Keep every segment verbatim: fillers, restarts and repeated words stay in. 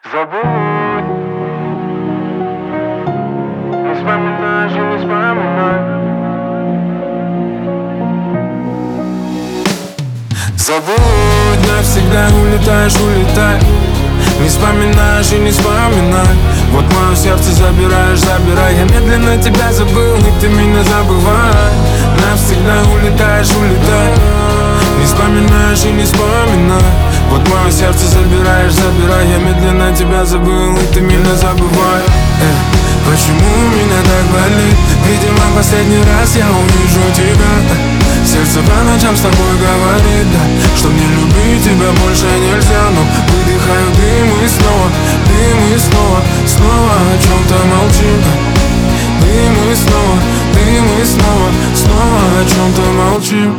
Забудь, не вспоминай же, не вспоминай. Забудь, навсегда улетаешь, улетай. Не вспоминаешь и не вспоминай. Вот мое сердце забираешь, забирай. Я медленно тебя забыл, и ты меня забывай. Навсегда улетаешь, улетай. Не вспоминаешь и не вспоминай. Вот мое сердце забираешь, забирай. Я медленно тебя забыл, и ты меня забывай. Эх, почему меня так болит? Видимо, последний раз я увижу тебя. Сердце по ночам с тобой говорит, да, что мне любить тебя больше нельзя. Но выдыхаю дым и снова, дым и снова, снова о чем-то молчим. Дым и снова, дым и снова, снова о чем-то молчим.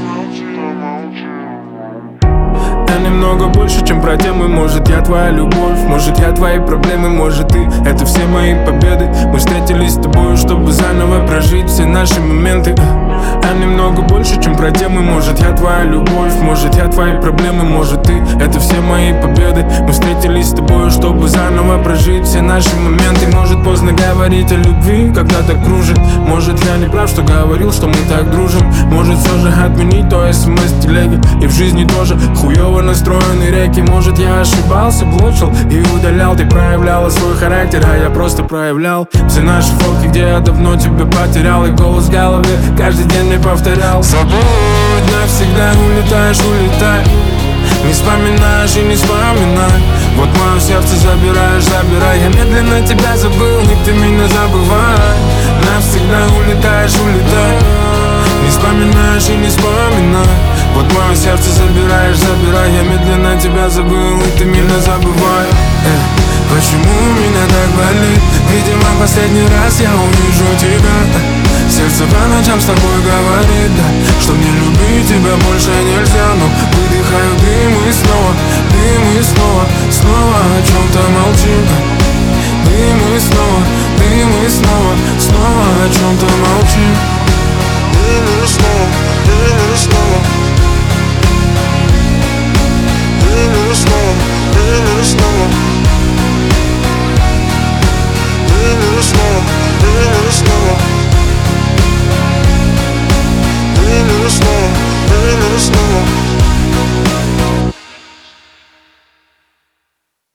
Я немного больше, чем про темы. Может, я твоя любовь, может, я твои проблемы, может, ты — это все мои победы. Мы встретились с тобой, чтобы заново прожить все наши моменты. Я немного больше, чем про темы. Может, я твоя любовь, может, я твои проблемы, может, ты — это все мои победы. Мы встретились с тобой, чтобы заново прожить все наши моменты. Может, поздно говорить о любви, когда так кружит. Может, я не прав, что говорил, что мы так дружим. Может, все же отменить то смс-телеги. И в жизни тоже хуёво настроенные реки. Может, я ошибался, блочил и удалял. Ты проявляла свой характер, а я просто проявлял все наши фотки, где я давно тебя потерял. И голос в голове каждый день мне повторял: забудь, навсегда улетаешь, улетай. Не вспоминаешь и не вспоминай. Вот мое сердце забираешь, забирай. Я медленно тебя забыл, и ты меня забывай. Навсегда улетаешь, улетай. Не вспоминаешь и не вспоминай. Вот мое сердце забираешь, забирай. Я медленно тебя забыл, и ты меня забывай. Эх, почему меня так болит? Видимо, последний раз я увижу тебя. Сердце по ночам с тобой говорит, да, что мне любить тебя больше нельзя. Но выдыхаю дым и снова, дым и снова, снова о чем-то молчим. Дым и снова, дым и снова, снова о чем-то молчим.